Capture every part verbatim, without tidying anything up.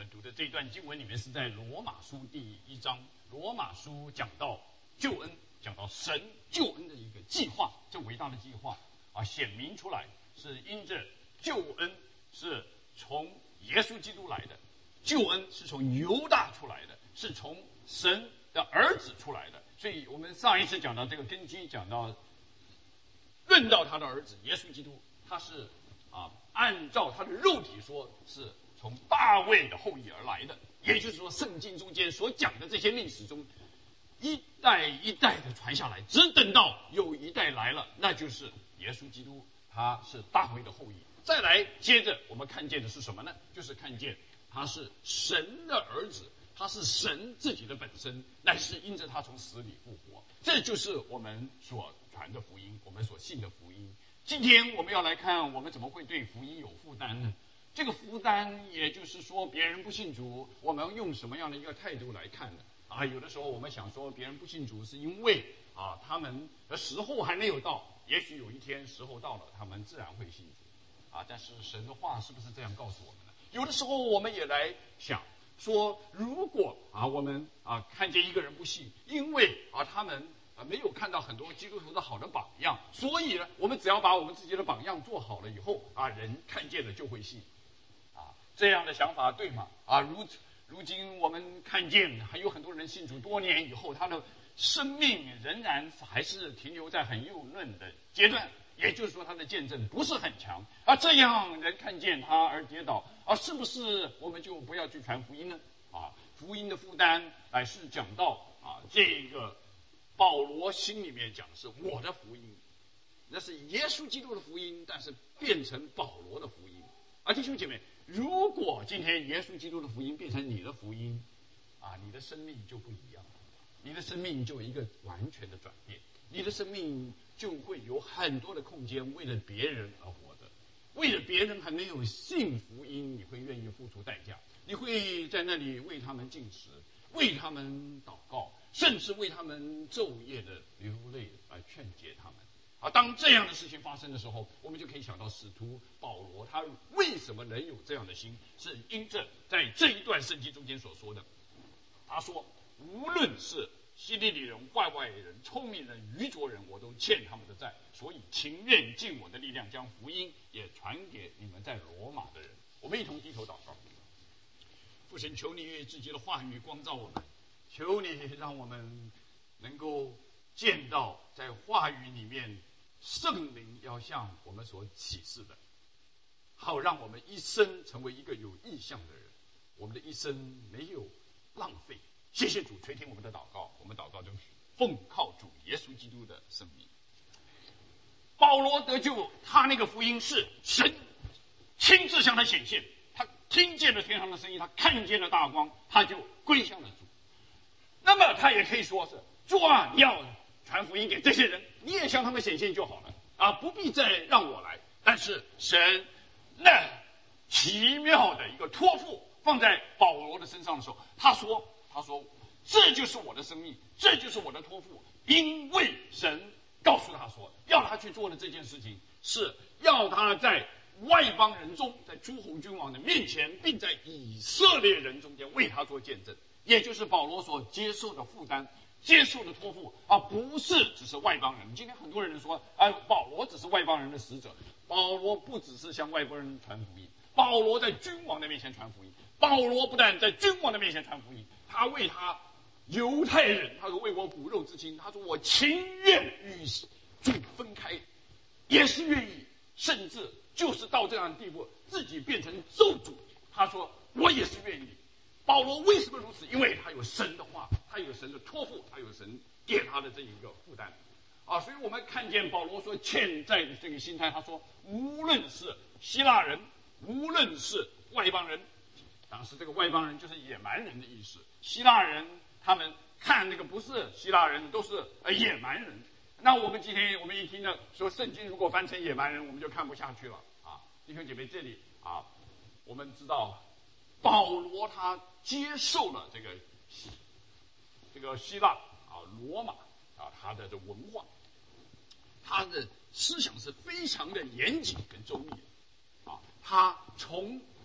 读的这段经文里面是在罗马书第一章。罗马书讲到救恩，讲到神救恩的一个计划，这伟大的计划啊，显明出来是因着救恩是从耶稣基督来的，救恩是从犹大出来的，是从神的儿子出来的。所以我们上一次讲到这个根基，讲到论到他的儿子耶稣基督，他是啊按照他的肉体说是从大卫的后裔而来的，也就是说圣经中间所讲的这些历史中一代一代的传下来，只等到有一代来了，那就是耶稣基督，他是大卫的后裔。再来接着我们看见的是什么呢？就是看见他是神的儿子，他是神自己的本身，乃是因着他从死里复活。这就是我们所传的福音，我们所信的福音。今天我们要来看，我们怎么会对福音有负担呢？这个负担，也就是说别人不信主，我们用什么样的一个态度来看呢？啊，有的时候我们想说别人不信主是因为啊他们的时候还没有到，也许有一天时候到了，他们自然会信主啊。但是神的话是不是这样告诉我们呢？有的时候我们也来想说，如果啊我们啊看见一个人不信，因为啊他们啊没有看到很多基督徒的好的榜样，所以呢我们只要把我们自己的榜样做好了以后啊，人看见了就会信啊。这样的想法对吗？啊，如此如今我们看见还有很多人信主多年以后，他的生命仍然还是停留在很幼嫩的阶段，也就是说他的见证不是很强。而这样人看见他而跌倒，啊，是不是我们就不要去传福音呢？啊，福音的负担乃是讲到啊，这个保罗心里面讲的是我的福音，那是耶稣基督的福音，但是变成保罗的福音。啊，弟兄姐妹，如果今天耶稣基督的福音变成你的福音，啊，你的生命就不一样了，你的生命就有一个完全的转变，你的生命就会有很多的空间为了别人而活的，为了别人还没有信福音，你会愿意付出代价，你会在那里为他们进食，为他们祷告，甚至为他们昼夜的流泪来劝解他们。啊，当这样的事情发生的时候，我们就可以想到使徒保罗他为什么能有这样的心，是因着在这一段圣经中间所说的，他说无论是希利尼人、外外人、聪明人、愚拙人，我都欠他们的债，所以情愿尽我的力量将福音也传给你们在罗马的人。我们一同低头祷告。父神，求你用自己的话语光照我们，求你让我们能够见到在话语里面圣灵要向我们所启示的，好让我们一生成为一个有意向的人，我们的一生没有浪费。谢谢主垂听我们的祷告，我们祷告就是奉靠主耶稣基督的圣名。保罗得救，他那个福音是神亲自向他显现，他听见了天上的声音，他看见了大光，他就归向了主。那么他也可以说是主啊，你要传福音给这些人，你也向他们显现就好了啊，不必再让我来。但是神那奇妙的一个托付放在保罗的身上的时候，他说他说这就是我的生命，这就是我的托付，因为神告诉他说要他去做的这件事情是要他在外邦人中，在诸侯君王的面前，并在以色列人中间为他做见证，也就是保罗所接受的负担，接受的托付，而不是只是外邦人。今天很多人说，哎，保罗只是外邦人的使者。保罗不只是向外邦人传福音，保罗在君王的面前传福音。保罗不但在君王的面前传福音，他为他犹太人，他说为我骨肉之亲，他说我情愿与主分开，也是愿意，甚至就是到这样的地步，自己变成咒诅。他说我也是愿意。保罗为什么如此？因为他有神的话，他有神的托付，他有神给他的这一个负担啊。所以我们看见保罗说欠债的这个心态，他说无论是希腊人，无论是外邦人，当时这个外邦人就是野蛮人的意思，希腊人他们看那个不是希腊人都是呃野蛮人。那我们今天我们一听到说圣经如果翻成野蛮人，我们就看不下去了啊。弟兄姐妹，这里啊，我们知道保罗他接受了这个这个希腊啊罗马啊他的这文化，他的思想是非常的严谨跟周密的啊。他从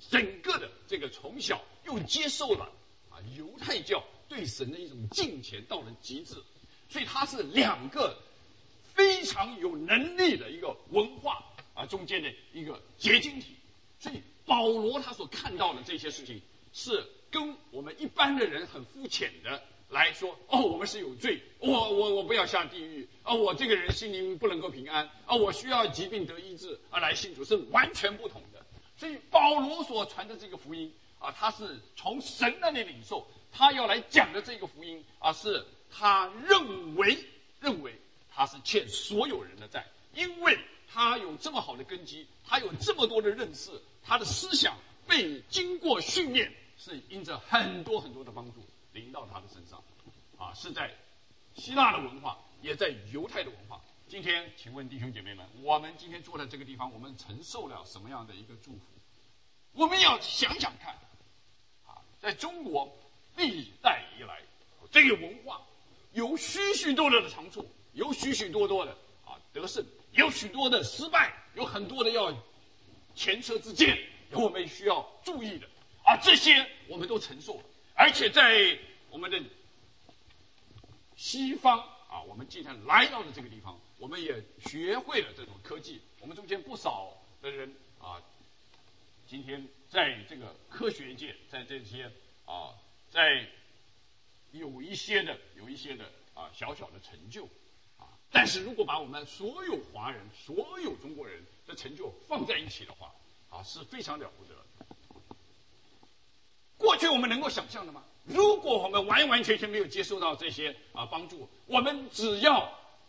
整个的这个从小又接受了啊犹太教对神的一种敬虔到了极致，所以它是两个非常有能力的一个文化啊中间的一个结晶体。所以保罗他所看到的这些事情，是跟我们一般的人很肤浅的来说，哦，我们是有罪，我我我不要下地狱啊，我这个人心灵不能够平安啊，我需要疾病得医治啊来信主，是完全不同的。所以保罗所传的这个福音啊，他是从神那里领受，他要来讲的这个福音啊，是他认为认为他是欠所有人的债，因为他有这么好的根基，他有这么多的认识，他的思想被经过训练，是因着很多很多的帮助临到他的身上，啊，是在希腊的文化，也在犹太的文化。今天，请问弟兄姐妹们，我们今天坐在这个地方，我们承受了什么样的一个祝福？我们要想想看，啊，在中国历代以来，这个文化有许许多多的长处，有许许多多的啊得胜，有许多的失败，有很多的要前车之鉴，有我们需要注意的啊，这些我们都承受了。而且在我们的西方啊，我们既然来到了这个地方，我们也学会了这种科技。我们中间不少的人啊，今天在这个科学界，在这些啊，在有一些的有一些的啊小小的成就啊，但是如果把我们所有华人、所有中国人的成就放在一起的话，啊，是非常了不得。过去我们能够想象的吗？如果我们完完全全没有接受到这些啊帮助，我们只要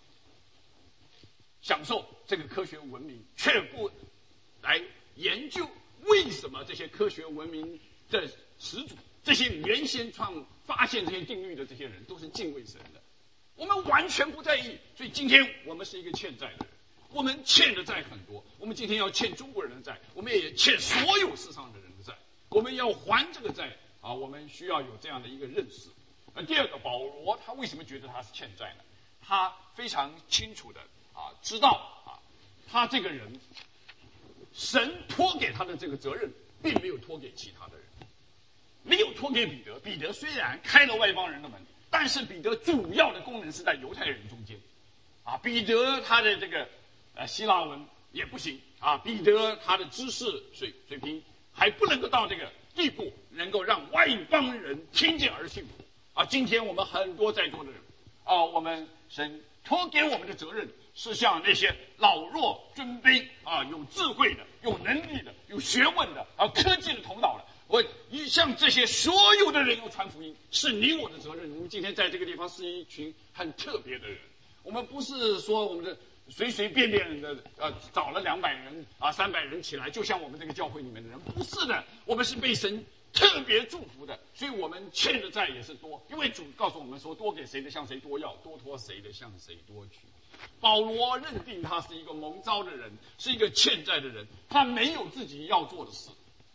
享受这个科学文明，却不来研究为什么这些科学文明的始祖，这些原先创发现这些定律的这些人都是敬畏神的，我们完全不在意。所以今天我们是一个欠债的人，我们欠的债很多，我们今天要欠中国人的债，我们也欠所有世上的人的债，我们要还这个债啊，我们需要有这样的一个认识。而第二个，保罗他为什么觉得他是欠债呢？他非常清楚的啊知道啊，他这个人，神托给他的这个责任，并没有托给其他的人，没有托给彼得。彼得虽然开了外邦人的门，但是彼得主要的功能是在犹太人中间，啊，彼得他的这个呃希腊文也不行啊，彼得他的知识水水平还不能够到这个地步，能够让外邦人听见而信服啊。今天我们很多在座的人啊，我们神托给我们的责任是向那些老弱尊卑啊，有智慧的、有能力的、有学问的啊，科技的头脑的，我一向这些所有的人要传福音，是你我的责任。我们今天在这个地方是一群很特别的人，我们不是说我们的随随便便的呃找了两百人啊三百人起来，就像我们这个教会里面的人，不是的，我们是被神特别祝福的，所以我们欠的债也是多，因为主告诉我们说，多给谁的向谁多要，多托谁的向谁多取。保罗认定他是一个蒙召的人，是一个欠债的人，他没有自己要做的事。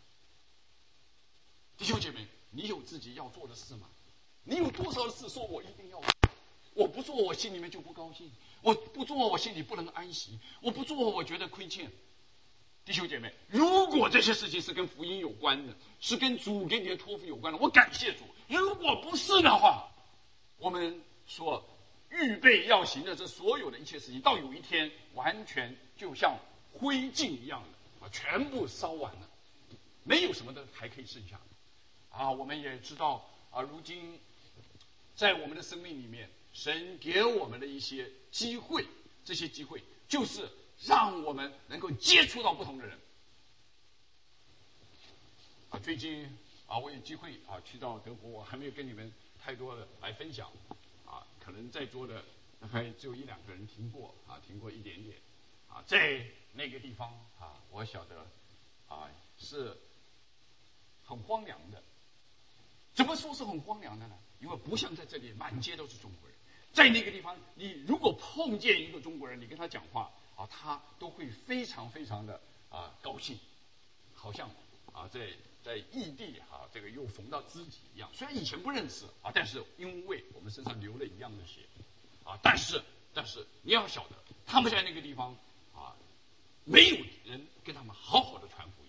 弟兄姐妹，你有自己要做的事吗？你有多少的事说我一定要做，我不做我心里面就不高兴，我不做我心里不能安息，我不做我觉得亏欠。弟兄姐妹，如果这些事情是跟福音有关的，是跟主给你的托付有关的，我感谢主。如果不是的话，我们所预备要行的这所有的一切事情，到有一天完全就像灰烬一样的啊，全部烧完了，没有什么的还可以剩下的啊。我们也知道啊，如今在我们的生命里面，神给我们的一些机会，这些机会就是让我们能够接触到不同的人啊。最近啊，我有机会啊去到德国，我还没有跟你们太多的来分享啊，可能在座的还只有一两个人听过啊，听过一点点啊。在那个地方啊，我晓得啊是很荒凉的。怎么说是很荒凉的呢？因为不像在这里满街都是中国人，在那个地方，你如果碰见一个中国人，你跟他讲话啊，他都会非常非常的啊高兴，好像啊在在异地啊这个又逢到知己一样。虽然以前不认识啊，但是因为我们身上流了一样的血啊，但是但是你要晓得，他们在那个地方啊，没有人跟他们好好的传福音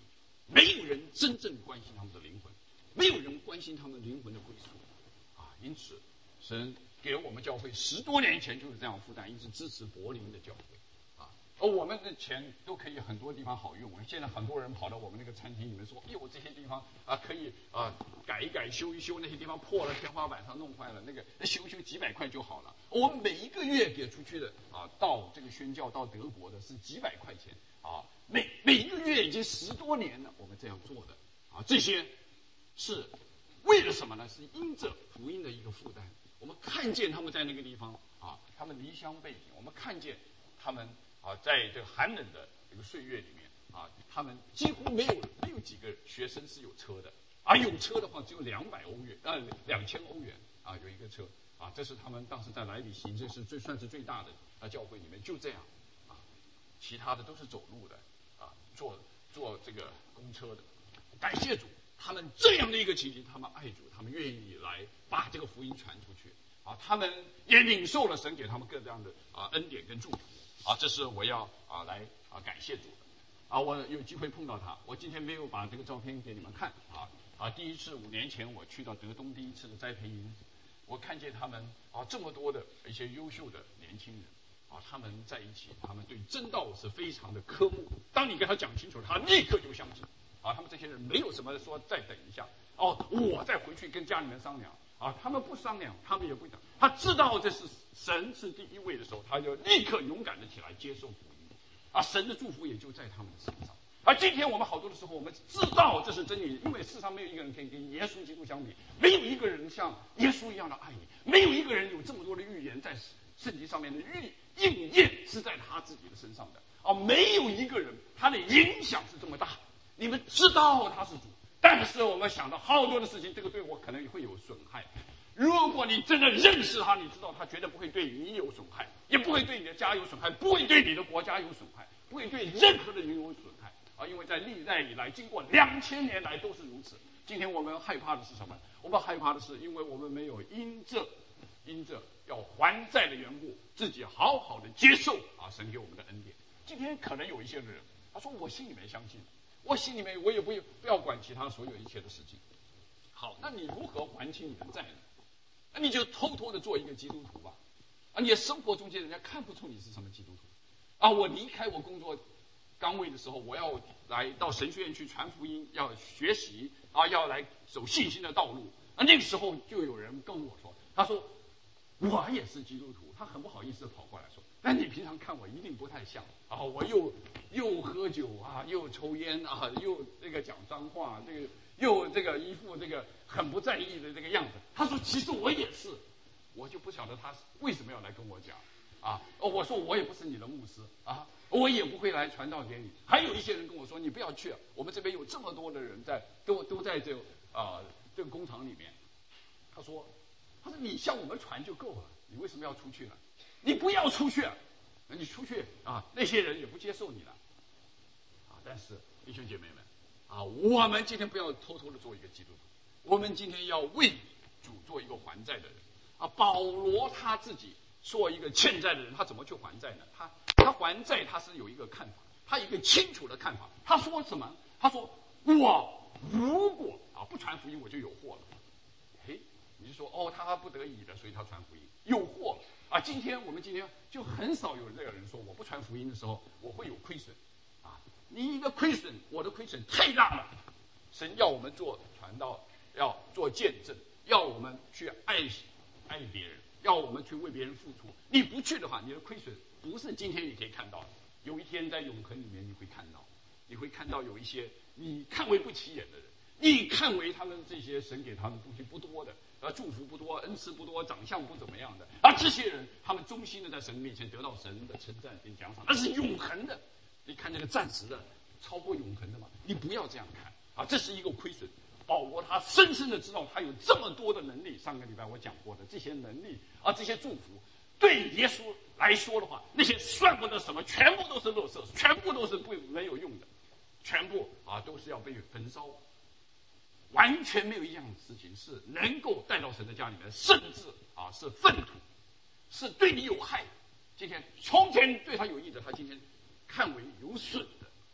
没有人真正关心他们的灵魂，没有人关心他们灵魂的归属啊。因此，神给了我们教会十多年前就是这样负担，一直支持柏林的教会啊。而我们的钱都可以很多地方好用，现在很多人跑到我们那个餐厅里面说：“哎呦，这些地方啊可以啊改一改、修一修，那些地方破了，天花板上弄坏了，那个修修几百块就好了。”我们每一个月给出去的啊，到这个宣教到德国的是几百块钱啊，每每一个月已经十多年了，我们这样做的啊，这些是为了什么呢？是因着福音的一个负担。我们看见他们在那个地方啊，他们离乡背井，我们看见他们啊，在这个寒冷的这个岁月里面啊，他们几乎没有没有几个学生是有车的，而有车的话只有两百欧元，呃，两千欧元啊，有一个车啊，这是他们当时在莱比锡，这是最算是最大的啊教会里面就这样啊，其他的都是走路的啊，坐坐这个公车的。感谢主，他们这样的一个情形，他们爱主，他们愿意来把这个福音传出去啊，他们也领受了神给他们各样的啊恩典跟祝福啊，这是我要啊来啊感谢主的啊。我有机会碰到他，我今天没有把这个照片给你们看啊啊，第一次五年前我去到德东第一次的栽培营，我看见他们啊这么多的一些优秀的年轻人啊，他们在一起，他们对真道是非常的科目，当你跟他讲清楚，他立刻就相信啊。他们这些人没有什么说再等一下哦，我再回去跟家里面商量啊，他们不商量，他们也不讲，他知道这是神是第一位的时候，他就立刻勇敢的起来接受福音啊，神的祝福也就在他们的身上。而今天我们好多的时候，我们知道这是真理，因为世上没有一个人可以跟耶稣基督相比，没有一个人像耶稣一样的爱你，没有一个人有这么多的预言在圣经上面的预应验是在他自己的身上的啊，没有一个人他的影响是这么大。你们知道他是主，但是我们想到好多的事情，这个对我可能会有损害。如果你真的认识他，你知道他绝对不会对你有损害，也不会对你的家有损害，不会对你的国家有损害，不会对任何的人有损害啊！因为在历代以来，经过两千年来都是如此。今天我们害怕的是什么？我们害怕的是，因为我们没有因着因着要还债的缘故，自己好好的接受啊神给我们的恩典。今天可能有一些人，他说我心里面相信。我心里面我也不不要管其他所有一切的事情。好，那你如何还清你的债呢？那你就偷偷的做一个基督徒吧。啊，你的生活中间人家看不出你是什么基督徒。啊，我离开我工作岗位的时候，我要来到神学院去传福音，要学习啊，要来走信心的道路。啊，那个时候就有人跟我说，他说我也是基督徒，他很不好意思跑过来说，但你平常看我一定不太像啊，我又又喝酒啊，又抽烟啊，又这个讲脏话，这个又这个一副这个很不在意的这个样子。他说其实我也是，我就不晓得他为什么要来跟我讲啊。哦，我说我也不是你的牧师啊，我也不会来传道给你。还有一些人跟我说你不要去，我们这边有这么多的人在，都都在这啊这个工厂里面。他说他说你向我们传就够了，你为什么要出去呢？你不要出去，你出去啊，那些人也不接受你了啊。但是弟兄姐妹们啊，我们今天不要偷偷的做一个基督徒，我们今天要为主做一个还债的人啊。保罗他自己做一个欠债的人，他怎么去还债呢？他他还债他是有一个看法，他有一个清楚的看法。他说什么？他说我如果啊不传福音，我就有祸了。嘿，你就说哦，他不得已的，所以他传福音有祸了啊。今天我们今天就很少有这个人说我不传福音的时候我会有亏损啊。你一个亏损，我的亏损太大了。神要我们做传道，要做见证，要我们去爱爱别人，要我们去为别人付出。你不去的话，你的亏损不是今天你可以看到的，有一天在永恒里面你会看到，你会看到有一些你看为不起眼的人，你看为他们这些神给他们东西不多的，呃，祝福不多，恩赐不多，长相不怎么样的，而这些人他们忠心的在神面前得到神的称赞跟奖赏，那是永恒的。你看那个暂时的超过永恒的嘛，你不要这样看啊，这是一个亏损。保罗他深深的知道他有这么多的能力，上个礼拜我讲过的这些能力啊，这些祝福对耶稣来说的话，那些算不得什么，全部都是垃圾，全部都是不没有用的，全部啊都是要被焚烧，完全没有一样事情是能够带到神的家里面，甚至啊是粪土，是对你有害。今天从前对他有益的，他今天看为有损的，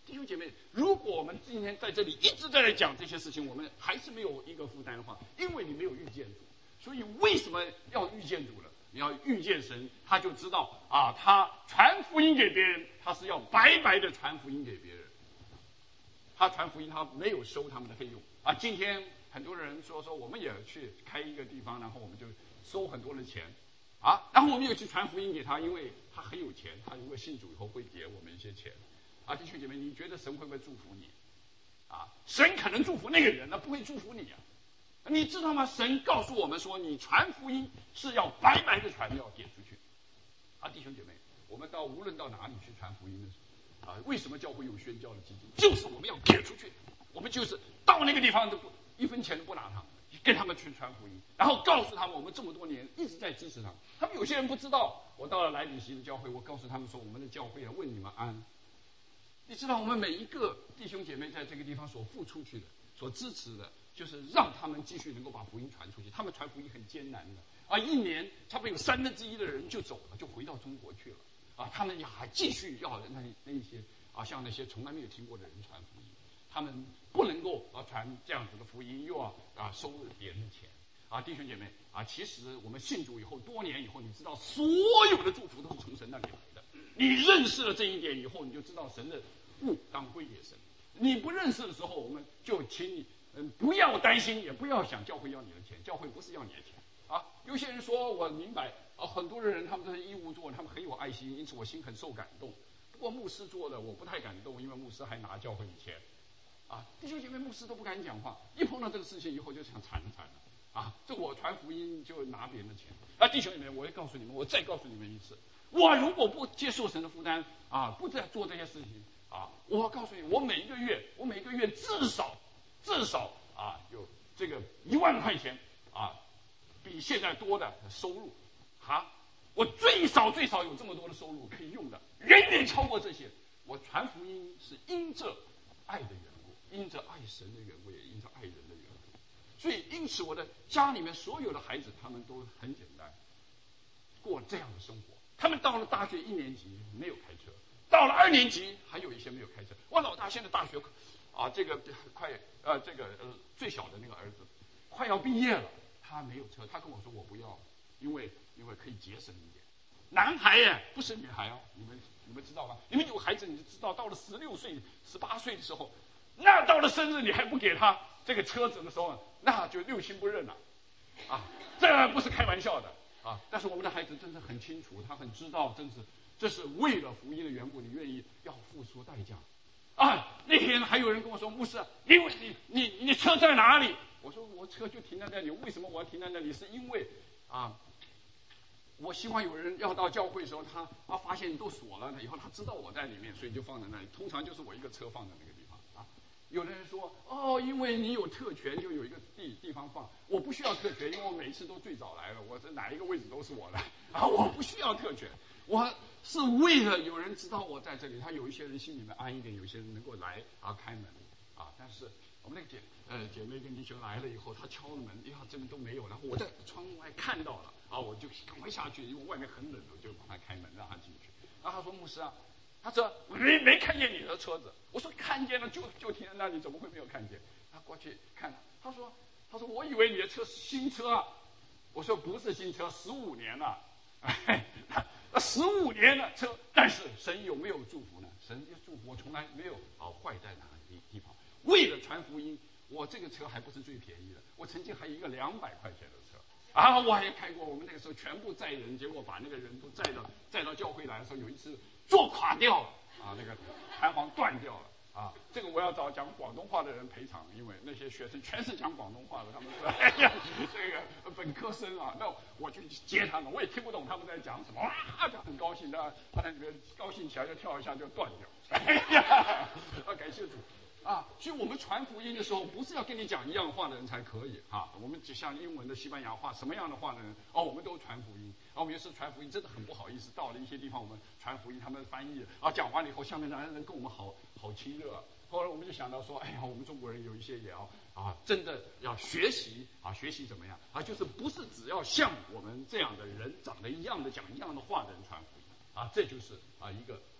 弟兄姐妹，如果我们今天在这里一直在讲这些事情，我们还是没有一个负担的话，因为你没有遇见主，所以为什么要遇见主呢？你要遇见神，他就知道啊，他传福音给别人，他是要白白的传福音给别人。他传福音，他没有收他们的费用啊。今天很多人说说，我们也去开一个地方，然后我们就收很多的钱啊，然后我们也去传福音给他，因为他很有钱，他如果信主以后会给我们一些钱啊。弟兄姐妹，你觉得神会不会祝福你啊？神可能祝福那个人，那不会祝福你啊。你知道吗？神告诉我们说，你传福音是要白白的传，要给出去啊。弟兄姐妹，我们到无论到哪里去传福音的时候啊，为什么教会有宣教的基金？就是我们要给出去，我们就是到那个地方都不一分钱都不拿他，跟他们去传福音，然后告诉他们我们这么多年一直在支持他们。他们有些人不知道，我到了莱比锡的教会，我告诉他们说，我们的教会要问你们安。你知道我们每一个弟兄姐妹在这个地方所付出去的，所支持的，就是让他们继续能够把福音传出去。他们传福音很艰难的啊，一年差不多有三分之一的人就走了，就回到中国去了啊。他们还继续要那那一些啊，像那些从来没有听过的人传福音，他们不能够啊传这样子的福音，又要啊收别人的钱啊。弟兄姐妹啊，其实我们信主以后，多年以后，你知道所有的祝福都是从神那里来的。你认识了这一点以后，你就知道神的物当归给神。你不认识的时候，我们就请你嗯不要担心，也不要想教会要你的钱，教会不是要你的钱啊。有些人说我明白啊，很多的人他们都是义务做，他们很有爱心，因此我心很受感动。不过牧师做的我不太感动，因为牧师还拿教会的钱啊。弟兄姐妹，牧师都不敢讲话，一碰到这个事情以后就想惨了惨了啊！这我传福音就拿别人的钱啊。弟兄姐妹，我也告诉你们，我再告诉你们一次，我如果不接受神的负担啊，不再做这些事情啊，我告诉你，我每一个月，我每一个月至少至少啊有这个一万块钱啊，比现在多的收入啊，我最少最少有这么多的收入可以用的，远远超过这些。我传福音是因着爱的缘故，因着爱神的缘故，也因着爱人的缘故。所以因此我的家里面所有的孩子，他们都很简单，过这样的生活。他们到了大学一年级没有开车，到了二年级还有一些没有开车。我老大现在大学啊，这个快呃这个呃最小的那个儿子快要毕业了，他没有车，他跟我说我不要，因为因为可以节省一点。男孩耶，不是女孩哦，你们你们知道吗？你们有孩子你就知道，到了十六岁、十八岁的时候，那到了生日你还不给他这个车子的时候，那就六亲不认了，啊，这不是开玩笑的。啊！但是我们的孩子真的很清楚，他很知道，真是这是为了福音的缘故，你愿意要付出代价。啊！那天还有人跟我说：“牧师，你你你你车在哪里？”我说：“我车就停在那里。为什么我要停在那里？是因为啊，我希望有人要到教会的时候，他啊发现都锁了，以后他知道我在里面，所以就放在那里。通常就是我一个车放在那个地方啊。”有的人说：“哦，因为你有特权，就有一个地地方放。我不需要特权，因为我每一次都最早来了，我这哪一个位置都是我的啊，我不需要特权。我是为了有人知道我在这里，他有一些人心里面安一点，有些人能够来啊开门啊。但是我们那个姐呃姐妹跟弟兄来了以后，他敲了门，呀，这边都没有，然后我在窗外看到了啊，我就赶快下去，因为外面很冷，我就帮他开门让他进去。然后他说：“牧师啊。”他说没没看见你的车子，我说看见了，就就停在那里，怎么会没有看见？他过去看，他说他说我以为你的车是新车啊，我说不是新车，十五年了，哎，十五年的车，但是神有没有祝福呢？神的祝福我从来没有啊坏在哪个地地方。为了传福音，我这个车还不是最便宜的，我曾经还有一个两百块钱的车。啊，我还开过，我们那个时候全部载人，结果把那个人都载到载到教会来的时候，有一次坐垮掉了啊，那个弹簧断掉了啊，这个我要找讲广东话的人赔偿，因为那些学生全是讲广东话的，他们说哎呀，这个本科生啊，那我就接他们，我也听不懂他们在讲什么，啊，就很高兴，他他在里面高兴起来就跳一下就断掉，哎呀，啊，感谢主。啊，所以我们传福音的时候，不是要跟你讲一样话的人才可以啊。我们就像英文的、西班牙话，什么样的话的人，哦，我们都传福音。啊，我们有时传福音真的很不好意思，到了一些地方，我们传福音，他们翻译啊，讲完了以后，下面的人跟我们好好亲热。后来我们就想到说，哎呀，我们中国人有一些也要啊，真的要学习啊，学习怎么样啊？就是不是只要像我们这样的人长得一样的、讲一样的话的人传福音啊，这就是啊一个啊。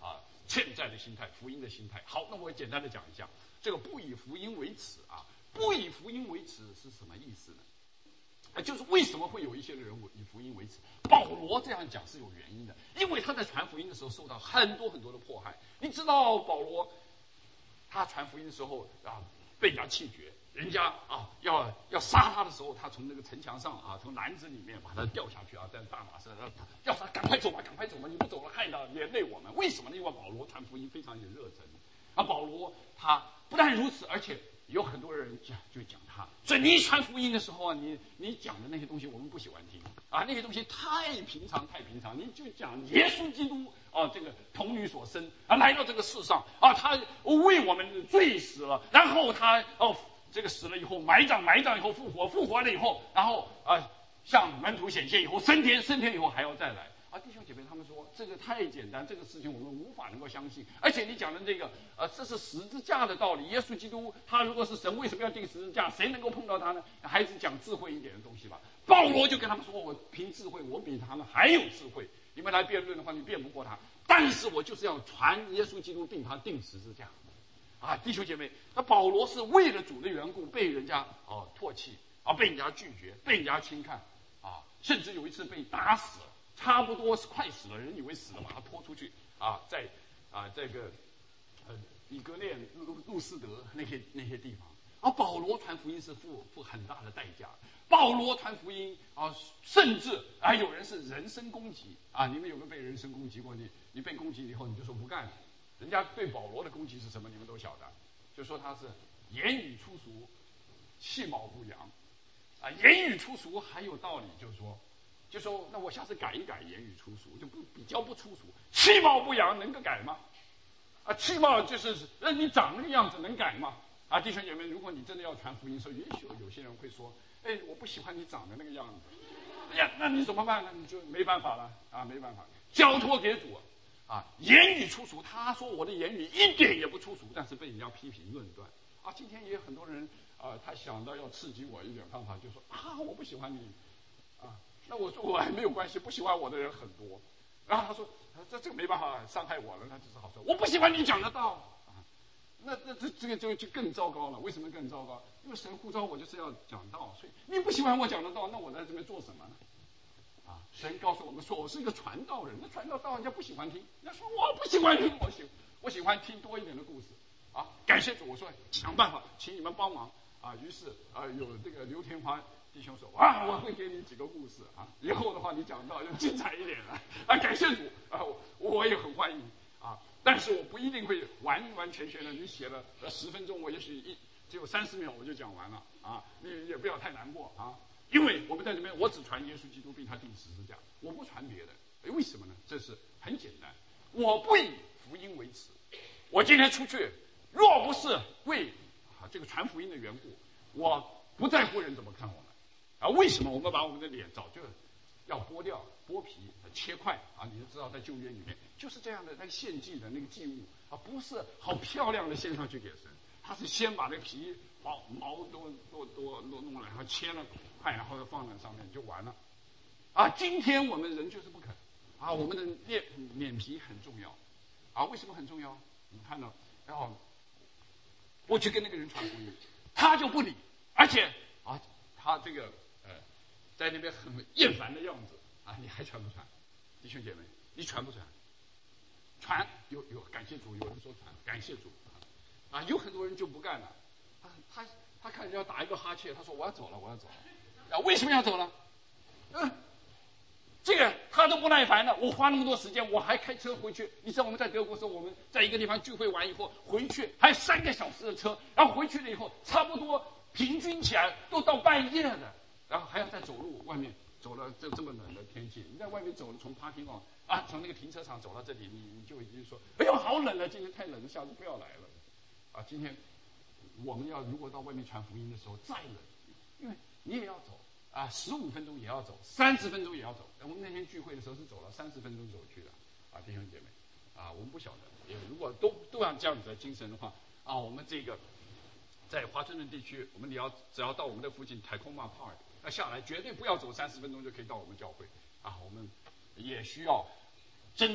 欠债的心态，福音的心态。好，那我简单的讲一下，这个不以福音为耻啊，不以福音为耻是什么意思呢？啊，就是为什么会有一些人以福音为耻？保罗这样讲是有原因的，因为他在传福音的时候受到很多很多的迫害。你知道保罗他传福音的时候啊，被人家弃绝，人家啊要要杀他的时候，他从那个城墙上啊，从篮子里面把他掉下去啊，在大马士要他赶快走吧，赶快走吧，你不走了害到连累我们。为什么呢？因为保罗传福音非常有热忱啊。保罗他不但如此，而且有很多人讲就讲他，所以你传福音的时候啊，你你讲的那些东西我们不喜欢听啊，那些东西太平常太平常，你就讲耶稣基督啊，这个童女所生啊，来到这个世上啊，他为我们罪死了，然后他哦。这个死了以后，埋葬，埋葬以后复活，复活了以后，然后啊，向门徒显现以后，升天，升天以后还要再来啊！弟兄姐妹，他们说这个太简单，这个事情我们无法能够相信。而且你讲的这个，呃，这是十字架的道理。耶稣基督他如果是神，为什么要钉十字架？谁能够碰到他呢？还是讲智慧一点的东西吧。保罗就跟他们说：“我凭智慧，我比他们还有智慧。你们来辩论的话，你辩不过他。但是我就是要传耶稣基督钉他钉十字架。”啊，弟兄姐妹，那保罗是为了主的缘故被人家哦唾弃啊，被人家拒绝，被人家轻看啊，甚至有一次被打死了，差不多是快死了，人以为死了，把他拖出去啊，在啊这个呃以格列路路斯德那些那些地方。而保罗传福音是付付很大的代价，保罗传福音啊，甚至啊有人是人身攻击啊，你们有没有被人身攻击过？你你被攻击以后你就说不干了。人家对保罗的攻击是什么？你们都晓得，就说他是言语粗俗，气貌不扬，啊，言语粗俗还有道理，就是说，就说那我下次改一改言语粗俗，就不比较不粗俗，气貌不扬能够改吗？啊，气貌就是让你长那个样子能改吗？啊，弟兄姐妹，如果你真的要传福音的时候，也许有些人会说，哎，我不喜欢你长的那个样子，哎呀，那你怎么办呢？你就没办法了啊，没办法，交托给主。啊，言语粗俗，他说我的言语一点也不粗俗，但是被人家批评论断。啊，今天也有很多人啊，他想到要刺激我一点方法，就说啊，我不喜欢你，啊，那我说我还没有关系，不喜欢我的人很多。然后他说，这这个没办法伤害我了，那只是好说，我不喜欢你讲的道啊，那那这这个就就更糟糕了。为什么更糟糕？因为神呼召我就是要讲道，所以你不喜欢我讲的道，那我在这边做什么呢？啊，神告诉我们说，我是一个传道人，那传道道人家不喜欢听，人家说我不喜欢听，我喜我喜欢听多一点的故事，啊，感谢主，我说想办法，请你们帮忙啊。于是啊，有这个刘天华弟兄说啊，我会给你几个故事啊，以后的话你讲道就精彩一点了啊，感谢主啊，我, 我也很欢迎啊，但是我不一定会完完全全的，你写了呃十分钟，我也许一只有三十秒我就讲完了啊，你也不要太难过啊。因为我们在这边，我只传耶稣基督并他钉十字架，我不传别的。为什么呢？这是很简单，我不以福音为耻。我今天出去，若不是为啊这个传福音的缘故，我不在乎人怎么看我们。啊，为什么我们把我们的脸早就要剥掉、剥皮、切块啊？你就知道，在旧约里面就是这样的，那个献祭的那个祭物啊，不是好漂亮的献上去给神，他是先把那皮毛毛都都都都弄了，然后切了块，然后放在上面就完了。啊，今天我们人就是不肯啊，我们的脸脸皮很重要啊，为什么很重要？你看到，然后我去跟那个人传福音，他就不理，而且啊，他这个呃，在那边很厌烦的样子啊，你还传不传？弟兄姐妹，你传不传？传有有，感谢主，有人说传，感谢主啊，有很多人就不干了，他他他看人家打一个哈欠，他说我要走了，我要走了，啊，为什么要走了？嗯。这个他都不耐烦了，我花那么多时间，我还开车回去。你知道我们在德国时候，我们在一个地方聚会完以后回去，还有三个小时的车，然后回去了以后，差不多平均起来都到半夜了，然后还要再走路，外面走了这这么冷的天气，你在外面走了，从 parking lot 啊，从那个停车场走到这里，你你就已经说，哎呦，好冷了，今天太冷了，下次不要来了。啊，今天我们要如果到外面传福音的时候再冷，因为你也要走。啊，十五分钟也要走，三十分钟也要走。我们那天聚会的时候是走了三十分钟走去的，啊，弟兄姐妹，啊，我们不晓得，如果都都要这样子的精神的话，啊，我们这个在华盛顿地区，我们你要只要到我们的附近太空马 Park， 那下来绝对不要走三十分钟就可以到我们教会，啊，我们也需要真的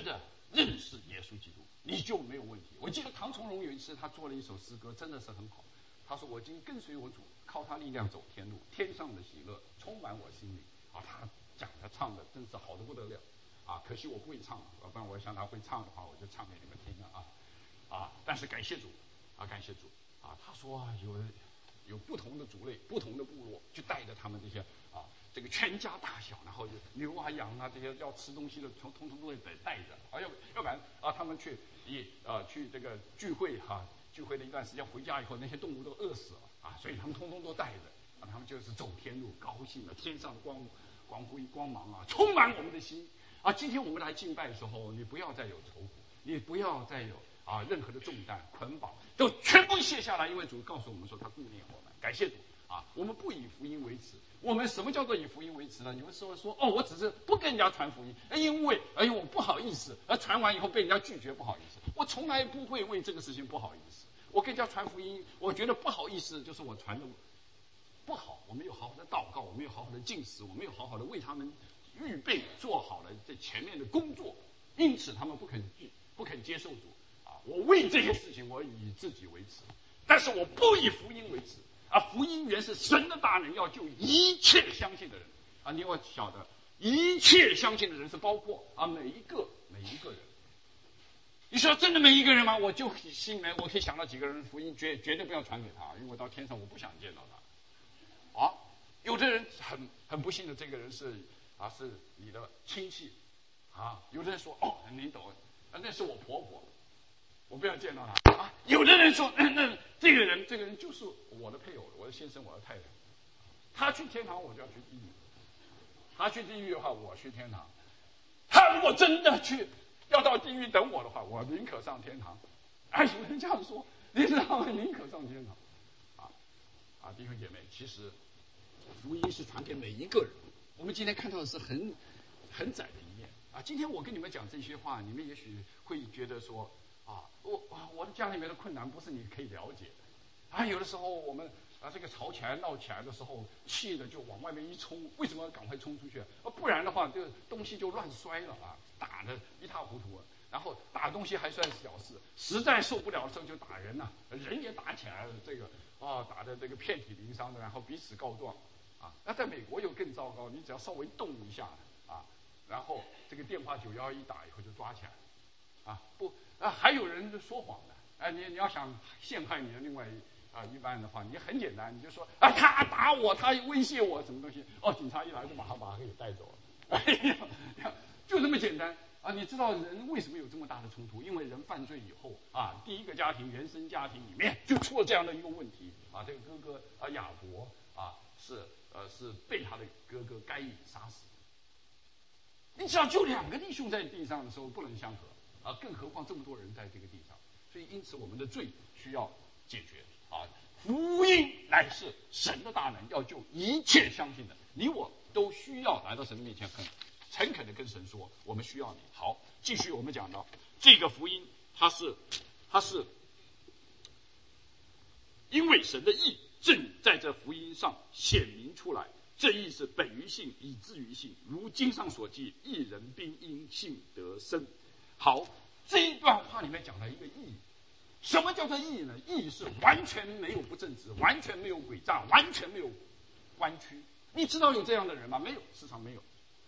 认识耶稣基督，你就没有问题。我记得唐从容有一次他做了一首诗歌，真的是很好。他说：“我今跟随我主，靠他力量走天路，天上的喜乐充满我心里。”啊，他讲的唱的真是好的不得了。啊，可惜我不会唱，要不然我想他会唱的话，我就唱给你们听了啊。啊，但是感谢主，啊，感谢主。啊，他说啊，有有不同的族类、不同的部落，就带着他们这些啊，这个全家大小，然后就牛啊、羊啊这些要吃东西的，通通通都得带着。啊，要要不然啊，他们去一啊去这个聚会哈、啊，聚会的一段时间回家以后，那些动物都饿死了啊，所以他们通通都带着。啊，他们就是走天路，高兴了，天上的光光辉光芒啊，充满我们的心。啊，今天我们来敬拜的时候，你不要再有愁苦，你不要再有啊任何的重担捆绑，都全部卸下来，因为主告诉我们说他顾念我们，感谢主啊！我们不以福音为耻。我们什么叫做以福音为耻呢？有的时候说哦，我只是不跟人家传福音，因为哎呦我不好意思，而传完以后被人家拒绝，不好意思。我从来不会为这个事情不好意思。我跟人家传福音，我觉得不好意思，就是我传的不好，我没有好好的祷告，我没有好好的禁食，我没有好好的为他们预备做好了这前面的工作，因此他们不肯不肯接受主啊！我为这些事情我以自己为耻，但是我不以福音为耻啊！福音原是神的大能，要救一切相信的人啊！你要晓得，一切相信的人是包括啊每一个每一个人。你说真的每一个人吗？我就心里面我可以想到几个人，福音绝绝对不要传给他，因为我到天上我不想见到他。啊，有的人很很不幸的，这个人是啊是你的亲戚，啊，有的人说哦您懂，啊那是我婆婆，我不要见到她啊。有的人说那那这个人这个人就是我的配偶，我的先生，我的太太，他去天堂我就要去地狱，他去地狱的话我去天堂，他如果真的去要到地狱等我的话，我宁可上天堂。哎，有人这样说，你知道吗？宁可上天堂。啊啊，弟兄姐妹，其实福音是传给每一个人。我们今天看到的是很很窄的一面啊。今天我跟你们讲这些话，你们也许会觉得说啊，我我的家里面的困难不是你可以了解的啊。有的时候我们啊这个吵起来闹起来的时候，气的就往外面一冲，为什么要赶快冲出去？啊，不然的话，这个东西就乱摔了啊，打得一塌糊涂。然后打东西还算小事，实在受不了的时候就打人呐、啊，人也打起来了，这个啊打的这个遍体鳞伤的，然后彼此告状，啊，那在美国又更糟糕，你只要稍微动一下啊，然后这个电话九幺一打以后就抓起来，啊不啊还有人说谎的，哎、啊、你你要想陷害你的另外啊一半的话，你很简单，你就说啊他打我，他威胁我什么东西，哦警察一来就马上把他给带走了，哎呀，就这么简单。啊，你知道人为什么有这么大的冲突？因为人犯罪以后啊，第一个家庭原生家庭里面就出了这样的一个问题啊，这个哥哥啊亚伯啊是呃是被他的哥哥该隐杀死。你只要就两个弟兄在地上的时候不能相合啊，更何况这么多人在这个地上，所以因此我们的罪需要解决啊。福音乃是神的大能，要救一切相信的，你我都需要来到神的面前很。诚恳的跟神说，我们需要你。好，继续我们讲到这个福音，它是，它是，因为神的义正在这福音上显明出来。这义是本于信，以至于信，如经上所记，义人必因信得生。好，这一段话里面讲了一个义，什么叫做义呢？义是完全没有不正直，完全没有诡诈，完全没有弯曲。你知道有这样的人吗？没有，世上没有。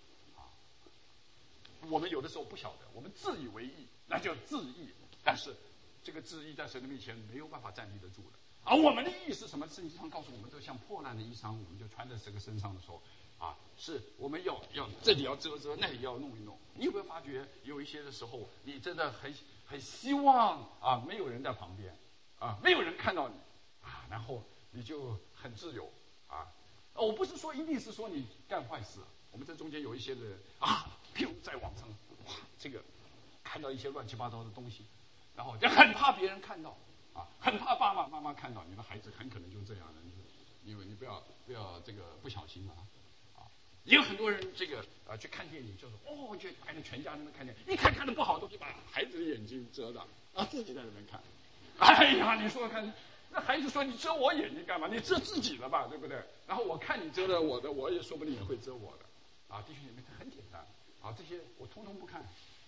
我们有的时候不晓得，我们自以为义，那叫自义，但是这个自义在神的面前没有办法站立得住的。而我们的义是什么？圣经上告诉我们，都像破烂的衣裳，我们就穿在这个身上的时候，啊，是我们要要这里要遮遮，那里要弄一弄。你有没有发觉，有一些的时候，你真的很很希望啊，没有人在旁边，啊，没有人看到你，啊，然后你就很自由，啊，我不是说一定是说你干坏事，我们这中间有一些人啊。譬如在网上，哇，这个看到一些乱七八糟的东西，然后就很怕别人看到，啊，很怕爸爸妈妈看到，你的孩子很可能就这样的，你你你不要不要这个不小心啊，啊，也有很多人这个啊去看电影，就是哦，就带着全家人们看电影，一看看的不好，都是把孩子的眼睛遮着，啊，自己在那边看，哎呀，你说看，那孩子说你遮我眼睛干嘛？你遮自己的吧，对不对？然后我看你遮了我的，我也说不定也会遮我的，啊，弟兄姐妹，很简单。啊，这些我通通不看，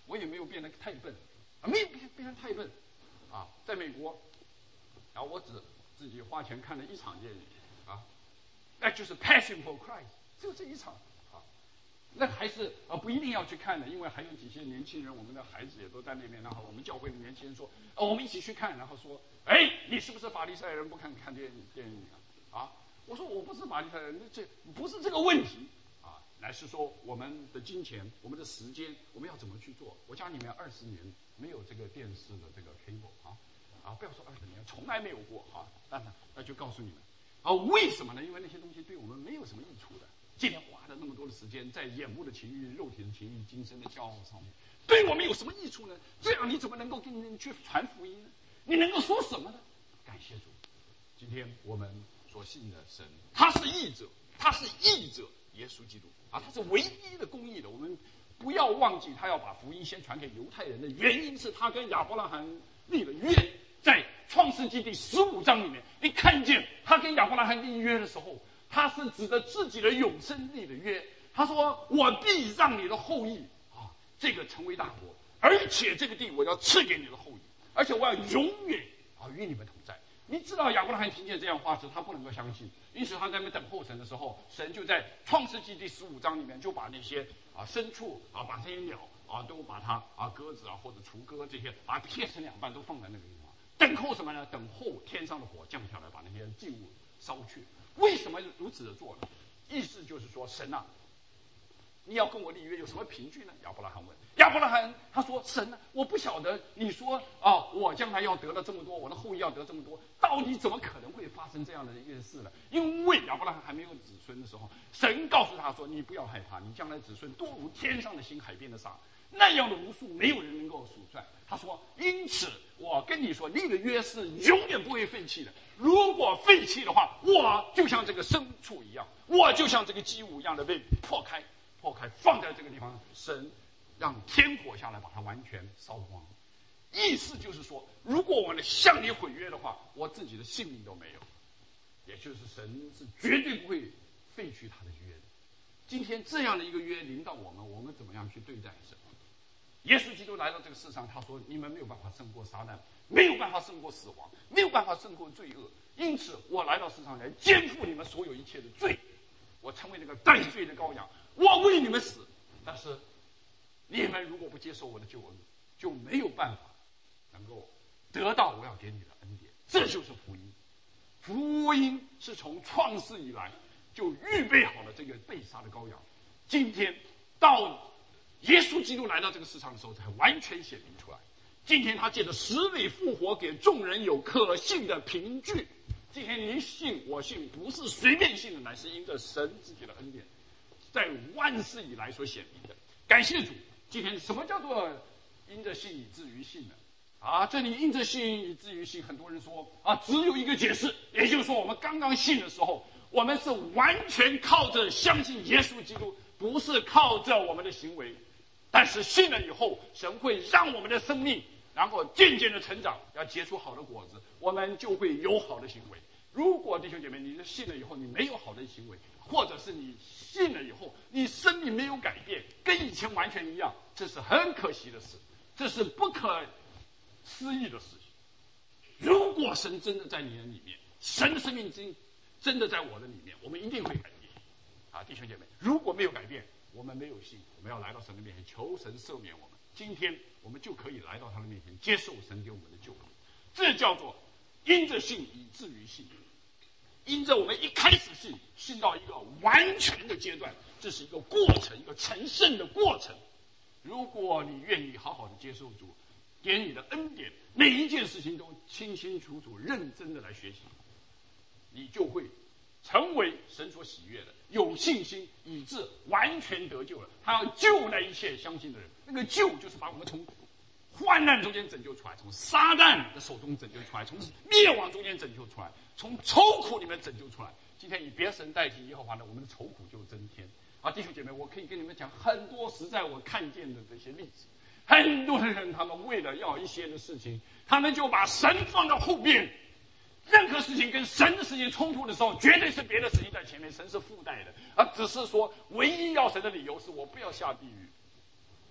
我也没有变得太笨，啊，没有变变得太笨，啊，在美国，然后我只自己花钱看了一场电影，啊，那就是《Passion for Christ》，就这一场，啊，那还是啊不一定要去看的，因为还有几些年轻人，我们的孩子也都在那边，然后我们教会的年轻人说，哦，我们一起去看，然后说，哎，你是不是法利赛人不看看电影电影啊？啊，我说我不是法利赛人，这不是这个问题。乃是说我们的金钱，我们的时间，我们要怎么去做？我家里面二十年没有这个电视的这个 cable 啊，啊，不要说二十年，从来没有过哈。那那就告诉你们，啊，为什么呢？因为那些东西对我们没有什么益处的。今天花了那么多的时间在眼目的情欲、肉体的情欲、今生的骄傲上面，对我们有什么益处呢？这样你怎么能够跟人去传福音呢？你能够说什么呢？感谢主，今天我们所信的神，他是义者，他是义者。耶稣基督啊，他是唯一的公义的。我们不要忘记，他要把福音先传给犹太人的原因是他跟亚伯拉罕立了约。在创世纪第十五章里面，你看见他跟亚伯拉罕立约的时候，他是指着自己的永生立的约。他说：“我必让你的后裔啊，这个成为大国，而且这个地我要赐给你的后裔，而且我要永远啊与你们同在。”你知道亚伯拉罕听见这样话时，他不能够相信，因此他在那边等候神的时候，神就在创世纪第十五章里面就把那些啊牲畜啊，把这些鸟啊都把它啊鸽子啊或者雏鸽这些，把它切成两半都放在那个地方，等候什么呢？等候天上的火降下来，把那些祭物烧去。为什么如此的做呢？意思就是说，神啊，你要跟我立约有什么凭据呢？亚伯拉罕问。亚伯拉罕他说：“神呢、啊，我不晓得你说啊，我将来要得了这么多，我的后裔要得这么多，到底怎么可能会发生这样的一件事呢？因为亚伯拉罕还没有子孙的时候，神告诉他说：你不要害怕，你将来子孙多如天上的星，海边的沙，那样的无数，没有人能够数算。他说，因此我跟你说，立的约是永远不会废弃的。如果废弃的话，我就像这个牲畜一样，我就像这个祭物一样的被破开。”破开放在这个地方，神让天火下来把它完全烧光。意思就是说，如果我们向你毁约的话，我自己的性命都没有。也就是神是绝对不会废去他的约的。今天这样的一个约临到我们，我们怎么样去对待神？耶稣基督来到这个世上，他说：“你们没有办法胜过撒旦，没有办法胜过死亡，没有办法胜过罪恶。因此，我来到世上来肩负你们所有一切的罪。我成为那个代罪的羔羊。”我为你们死，但是你们如果不接受我的救恩，就没有办法能够得到我要给你的恩典。这就是福音。福音是从创世以来就预备好了这个被杀的羔羊，今天到耶稣基督来到这个世上的时候，才完全显明出来。今天他借着死里复活，给众人有可信的凭据。今天你信我信，不是随便信的，乃是因着神自己的恩典，在万世以来所显明的。感谢主！今天什么叫做因着信以至于信呢？啊，这里因着信以至于信，很多人说啊，只有一个解释，也就是说，我们刚刚信的时候，我们是完全靠着相信耶稣基督，不是靠着我们的行为。但是信了以后，神会让我们的生命，然后渐渐的成长，要结出好的果子，我们就会有好的行为。如果弟兄姐妹，你信了以后，你没有好的行为，或者是你信了以后，你生命没有改变，跟以前完全一样，这是很可惜的事，这是不可思议的事情。如果神真的在你的里面，神的生命真真的在我的里面，我们一定会改变。啊，弟兄姐妹，如果没有改变，我们没有信，我们要来到神的面前，求神赦免我们。今天我们就可以来到他的面前，接受神给我们的救恩。这叫做因着信以至于信。因着我们一开始信，信到一个完全的阶段，这是一个过程，一个成圣的过程。如果你愿意好好的接受主给你的恩典，每一件事情都清清楚楚、认真的来学习，你就会成为神所喜悦的，有信心以致完全得救了。他要救那一切相信的人，那个救就是把我们从患难中间拯救出来，从撒旦的手中拯救出来，从灭亡中间拯救出来，从愁苦里面拯救出来。今天以别神代替耶和华呢，我们的愁苦就增添。啊，弟兄姐妹，我可以跟你们讲很多实在我看见的这些例子。很多的人他们为了要一些的事情，他们就把神放到后边。任何事情跟神的事情冲突的时候，绝对是别的事情在前面，神是附带的，而只是说唯一要神的理由是我不要下地狱。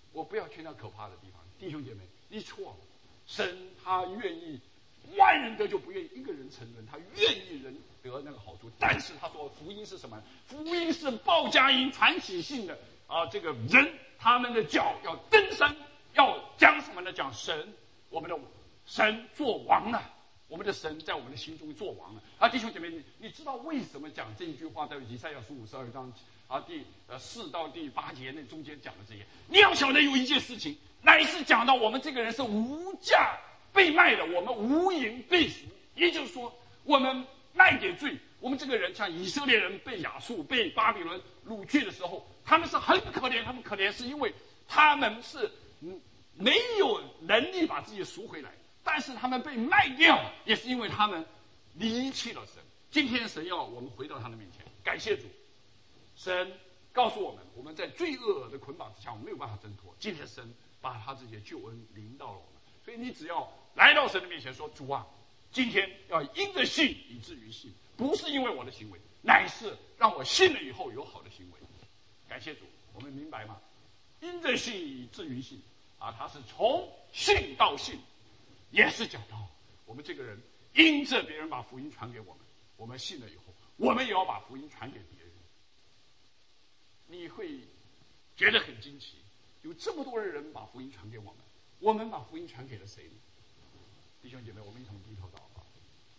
我不要去那可怕的地方。弟兄姐妹，你错了。神他愿意万人得救，不愿意一个人沉沦，他愿意人得那个好处。但是他说福音是什么？福音是报佳音传喜信的啊！这个人他们的脚要登山，要讲什么呢？讲神，我们的神做王了。我们的神在我们的心中做王了啊！弟兄姐妹，你你知道为什么讲这一句话在以赛亚书五十二章啊第呃四到第八节那中间讲的这些？你要晓得有一件事情，乃是讲到我们这个人是无价被卖的，我们无银被赎，也就是说，我们卖给罪。我们这个人像以色列人被亚述、被巴比伦掳去的时候，他们是很可怜，他们可怜是因为他们是没有能力把自己赎回来。但是他们被卖掉，也是因为他们离弃了神。今天神要我们回到他的面前，感谢主。神告诉我们，我们在罪恶的捆绑之下，我们没有办法挣脱。今天神把他自己的救恩临到了我们，所以你只要来到神的面前说：“主啊，今天要因着信以至于信，不是因为我的行为，乃是让我信了以后有好的行为。”感谢主，我们明白吗？因着信以至于信啊，他是从信到信。也是讲到我们这个人因着别人把福音传给我们，我们信了以后，我们也要把福音传给别人。你会觉得很惊奇，有这么多的人把福音传给我们，我们把福音传给了谁呢？弟兄姐妹，我们一同低头祷告。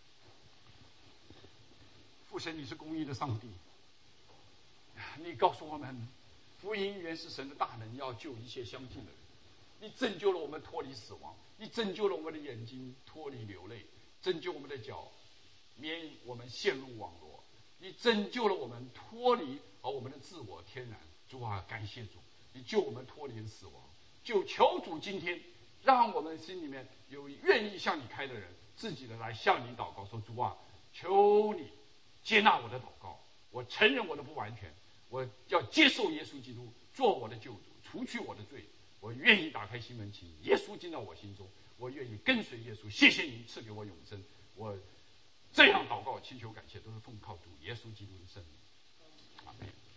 父神，你是公义的上帝，你告诉我们，福音原是神的大能，要救一切相信的人。你拯救了我们脱离死亡，你拯救了我们的眼睛脱离流泪，拯救我们的脚免我们陷入网罗，你拯救了我们脱离而我们的自我天然。主啊，感谢主，你救我们脱离死亡。就求主今天让我们心里面有愿意向你开的人，自己的来向你祷告，说：主啊，求你接纳我的祷告，我承认我的不完全，我要接受耶稣基督做我的救主，除去我的罪。我愿意打开心门，请耶稣进到我心中，我愿意跟随耶稣。谢谢您赐给我永生。我这样祷告祈求感谢，都是奉靠主耶稣基督的圣名。阿门。